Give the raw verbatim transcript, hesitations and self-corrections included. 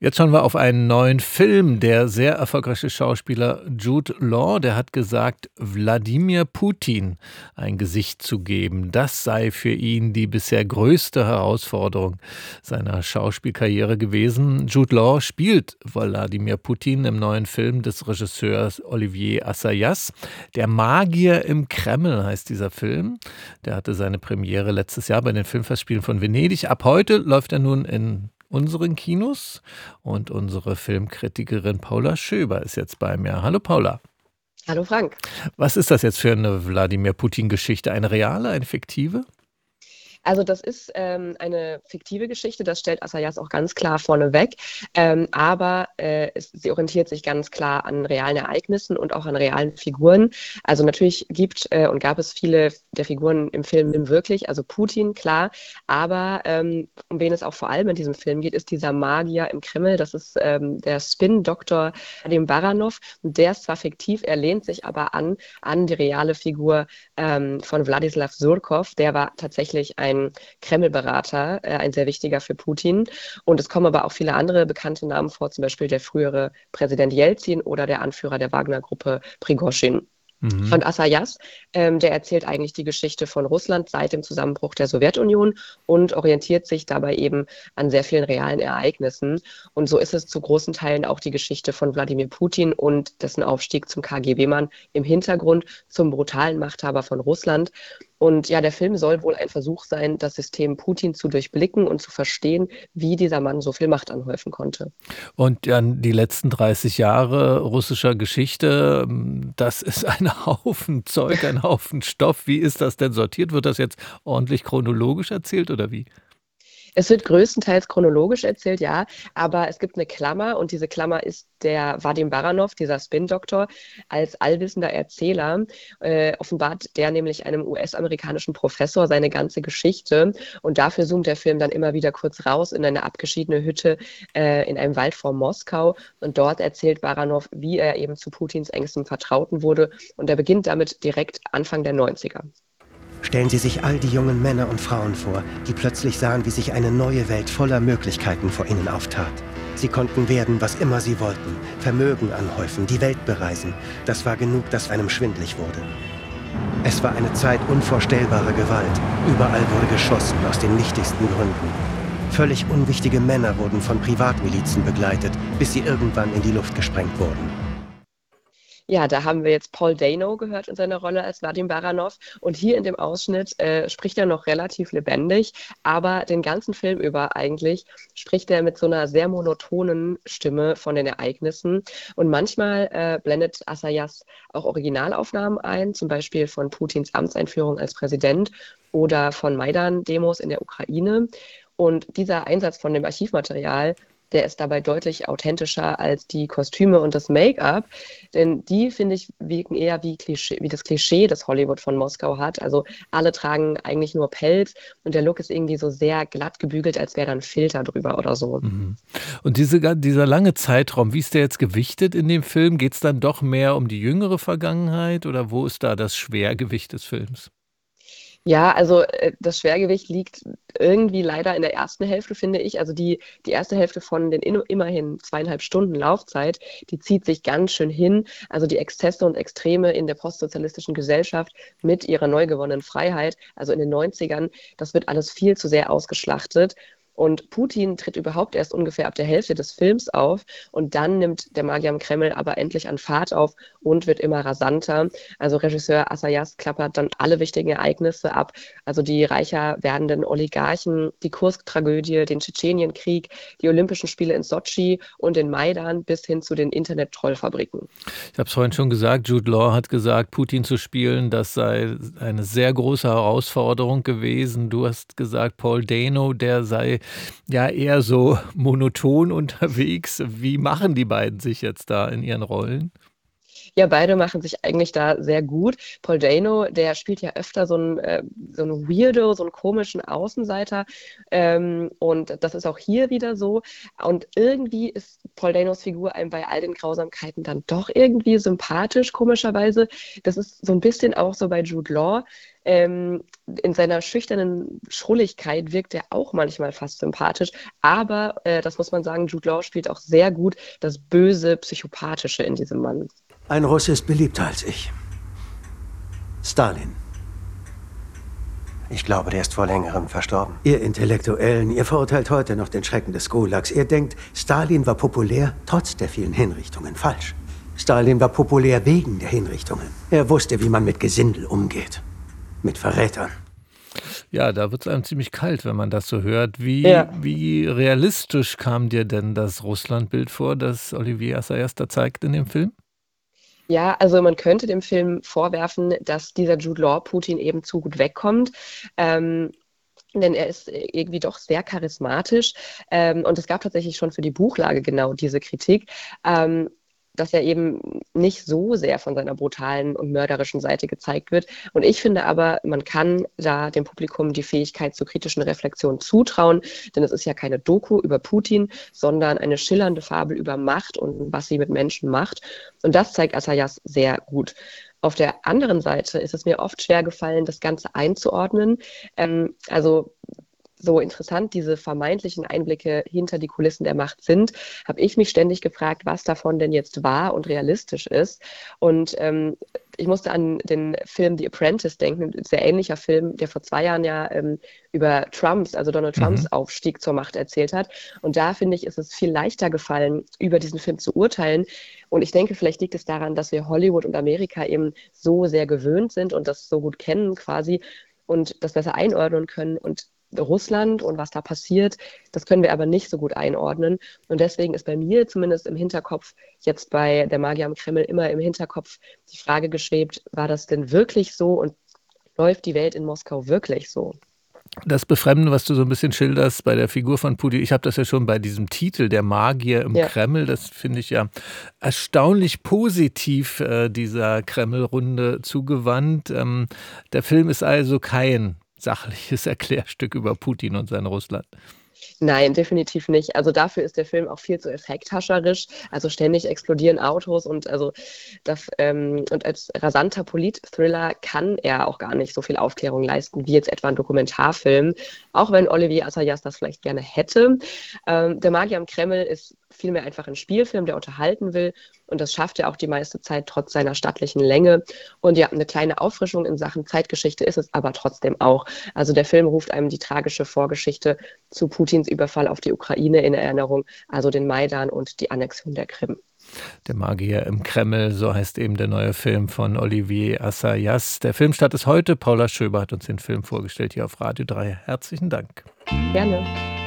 Jetzt schauen wir auf einen neuen Film. Der sehr erfolgreiche Schauspieler Jude Law, der hat gesagt, Wladimir Putin ein Gesicht zu geben, das sei für ihn die bisher größte Herausforderung seiner Schauspielkarriere gewesen. Jude Law spielt Wladimir Putin im neuen Film des Regisseurs Olivier Assayas. Der Magier im Kreml heißt dieser Film. Der hatte seine Premiere letztes Jahr bei den Filmfestspielen von Venedig. Ab heute läuft er nun in unseren Kinos und unsere Filmkritikerin Paula Schöber ist jetzt bei mir. Hallo Paula. Hallo Frank. Was ist das jetzt für eine Wladimir Putin-Geschichte? Eine reale, eine fiktive? Also das ist ähm, eine fiktive Geschichte, das stellt Assayas auch ganz klar vorneweg, ähm, aber äh, es, sie orientiert sich ganz klar an realen Ereignissen und auch an realen Figuren. Also natürlich gibt äh, und gab es viele der Figuren im Film wirklich, also Putin, klar, aber ähm, um wen es auch vor allem in diesem Film geht, ist dieser Magier im Kreml, das ist ähm, der Spin-Doktor Vadim Baranov, und der ist zwar fiktiv, er lehnt sich aber an, an die reale Figur ähm, von Wladislaw Surkov, der war tatsächlich ein ein Kreml-Berater, äh, ein sehr wichtiger für Putin. Und es kommen aber auch viele andere bekannte Namen vor, zum Beispiel der frühere Präsident Jelzin oder der Anführer der Wagner-Gruppe Prigoschin. Mhm. Von Assayas, ähm, der erzählt eigentlich die Geschichte von Russland seit dem Zusammenbruch der Sowjetunion und orientiert sich dabei eben an sehr vielen realen Ereignissen. Und so ist es zu großen Teilen auch die Geschichte von Wladimir Putin und dessen Aufstieg zum K G B-Mann im Hintergrund, zum brutalen Machthaber von Russland. Und ja, der Film soll wohl ein Versuch sein, das System Putin zu durchblicken und zu verstehen, wie dieser Mann so viel Macht anhäufen konnte. Und dann die letzten dreißig Jahre russischer Geschichte, das ist ein Haufen Zeug, ein Haufen Stoff. Wie ist das denn sortiert? Wird das jetzt ordentlich chronologisch erzählt oder wie? Es wird größtenteils chronologisch erzählt, ja, aber es gibt eine Klammer und diese Klammer ist der Vadim Baranov, dieser Spin-Doktor, als allwissender Erzähler. Äh, offenbart der nämlich einem U S-amerikanischen Professor seine ganze Geschichte und dafür zoomt der Film dann immer wieder kurz raus in eine abgeschiedene Hütte äh, in einem Wald vor Moskau und dort erzählt Baranov, wie er eben zu Putins engstem Vertrauten wurde und er beginnt damit direkt Anfang der neunziger. Stellen Sie sich all die jungen Männer und Frauen vor, die plötzlich sahen, wie sich eine neue Welt voller Möglichkeiten vor ihnen auftat. Sie konnten werden, was immer sie wollten, Vermögen anhäufen, die Welt bereisen. Das war genug, dass einem schwindlig wurde. Es war eine Zeit unvorstellbarer Gewalt. Überall wurde geschossen, aus den nichtigsten Gründen. Völlig unwichtige Männer wurden von Privatmilizen begleitet, bis sie irgendwann in die Luft gesprengt wurden. Ja, da haben wir jetzt Paul Dano gehört in seiner Rolle als Vadim Baranov. Und hier in dem Ausschnitt äh, spricht er noch relativ lebendig, aber den ganzen Film über eigentlich spricht er mit so einer sehr monotonen Stimme von den Ereignissen. Und manchmal äh, blendet Assayas auch Originalaufnahmen ein, zum Beispiel von Putins Amtseinführung als Präsident oder von Maidan-Demos in der Ukraine. Und dieser Einsatz von dem Archivmaterial, der ist dabei deutlich authentischer als die Kostüme und das Make-up, denn die, finde ich, wirken eher wie, Klischee, wie das Klischee, das Hollywood von Moskau hat. Also alle tragen eigentlich nur Pelz und der Look ist irgendwie so sehr glatt gebügelt, als wäre da ein Filter drüber oder so. Mhm. Und diese, ga- dieser lange Zeitraum, wie ist der jetzt gewichtet in dem Film? Geht es dann doch mehr um die jüngere Vergangenheit oder wo ist da das Schwergewicht des Films? Ja, also äh, das Schwergewicht liegt irgendwie leider in der ersten Hälfte, finde ich. Also die, die erste Hälfte von den in, immerhin zweieinhalb Stunden Laufzeit, die zieht sich ganz schön hin. Also die Exzesse und Extreme in der postsozialistischen Gesellschaft mit ihrer neu gewonnenen Freiheit, also in den neunzigern, das wird alles viel zu sehr ausgeschlachtet. Und Putin tritt überhaupt erst ungefähr ab der Hälfte des Films auf und dann nimmt der Magier im Kreml aber endlich an Fahrt auf und wird immer rasanter. Also Regisseur Assayas klappert dann alle wichtigen Ereignisse ab, also die reicher werdenden Oligarchen, die Kursk-Tragödie, den Tschetschenienkrieg, die Olympischen Spiele in Sotschi und den Maidan bis hin zu den Internet-Trollfabriken. Ich habe es vorhin schon gesagt, Jude Law hat gesagt, Putin zu spielen, das sei eine sehr große Herausforderung gewesen. Du hast gesagt, Paul Dano, der sei ja eher so monoton unterwegs. Wie machen die beiden sich jetzt da in ihren Rollen? Ja, beide machen sich eigentlich da sehr gut. Paul Dano, der spielt ja öfter so 'n äh, so 'n Weirdo, so 'n komischen Außenseiter, ähm, und das ist auch hier wieder so. Und irgendwie ist Paul Danos Figur einem bei all den Grausamkeiten dann doch irgendwie sympathisch, komischerweise. Das ist so 'n bisschen auch so bei Jude Law. Ähm, in seiner schüchternen Schrulligkeit wirkt er auch manchmal fast sympathisch, aber, äh, das muss man sagen, Jude Law spielt auch sehr gut das böse, Psychopathische in diesem Mann. Ein Russe ist beliebter als ich. Stalin. Ich glaube, der ist vor längerem verstorben. Ihr Intellektuellen, ihr verurteilt heute noch den Schrecken des Gulags. Ihr denkt, Stalin war populär, trotz der vielen Hinrichtungen. Falsch. Stalin war populär wegen der Hinrichtungen. Er wusste, wie man mit Gesindel umgeht. Mit Verrätern. Ja, da wird es einem ziemlich kalt, wenn man das so hört. Wie, Ja. wie realistisch kam dir denn das Russlandbild vor, das Olivier Assayas da zeigt in dem Film? Ja, also man könnte dem Film vorwerfen, dass dieser Jude Law Putin eben zu gut wegkommt. Ähm, denn er ist äh, irgendwie doch sehr charismatisch. Ähm, und es gab tatsächlich schon für die Buchlage genau diese Kritik, ähm, dass er eben nicht so sehr von seiner brutalen und mörderischen Seite gezeigt wird. Und ich finde aber, man kann da dem Publikum die Fähigkeit zur kritischen Reflexion zutrauen, denn es ist ja keine Doku über Putin, sondern eine schillernde Fabel über Macht und was sie mit Menschen macht. Und das zeigt Assayas sehr gut. Auf der anderen Seite ist es mir oft schwer gefallen, das Ganze einzuordnen. Ähm, also so interessant diese vermeintlichen Einblicke hinter die Kulissen der Macht sind, habe ich mich ständig gefragt, was davon denn jetzt wahr und realistisch ist. Und ähm, ich musste an den Film The Apprentice denken, ein sehr ähnlicher Film, der vor zwei Jahren ja ähm, über Trumps, also Donald Trumps Mhm. Aufstieg zur Macht erzählt hat. Und da, finde ich, ist es viel leichter gefallen, über diesen Film zu urteilen. Und ich denke, vielleicht liegt es daran, dass wir Hollywood und Amerika eben so sehr gewöhnt sind und das so gut kennen quasi und das besser einordnen können. Und Russland und was da passiert, das können wir aber nicht so gut einordnen. Und deswegen ist bei mir zumindest im Hinterkopf, jetzt bei Der Magier am Kreml, immer im Hinterkopf die Frage geschwebt, war das denn wirklich so und läuft die Welt in Moskau wirklich so? Das Befremden, was du so ein bisschen schilderst bei der Figur von Putin, ich habe das ja schon bei diesem Titel, Der Magier im Ja. Kreml, das finde ich ja erstaunlich positiv, äh, dieser Kremlrunde zugewandt. Ähm, der Film ist also kein sachliches Erklärstück über Putin und sein Russland. Nein, definitiv nicht. Also dafür ist der Film auch viel zu effekthascherisch. Also ständig explodieren Autos und also das, ähm, und als rasanter Polit-Thriller kann er auch gar nicht so viel Aufklärung leisten wie jetzt etwa ein Dokumentarfilm, auch wenn Olivier Assayas das vielleicht gerne hätte. Ähm, Der Magier am Kreml ist vielmehr einfach ein Spielfilm, der unterhalten will und das schafft er auch die meiste Zeit trotz seiner stattlichen Länge. Und ja, eine kleine Auffrischung in Sachen Zeitgeschichte ist es aber trotzdem auch. Also der Film ruft einem die tragische Vorgeschichte zu Putins Überfall auf die Ukraine in Erinnerung, also den Maidan und die Annexion der Krim. Der Magier im Kreml, so heißt eben der neue Film von Olivier Assayas. Der Filmstart ist heute. Paula Schöber hat uns den Film vorgestellt hier auf Radio drei. Herzlichen Dank. Gerne.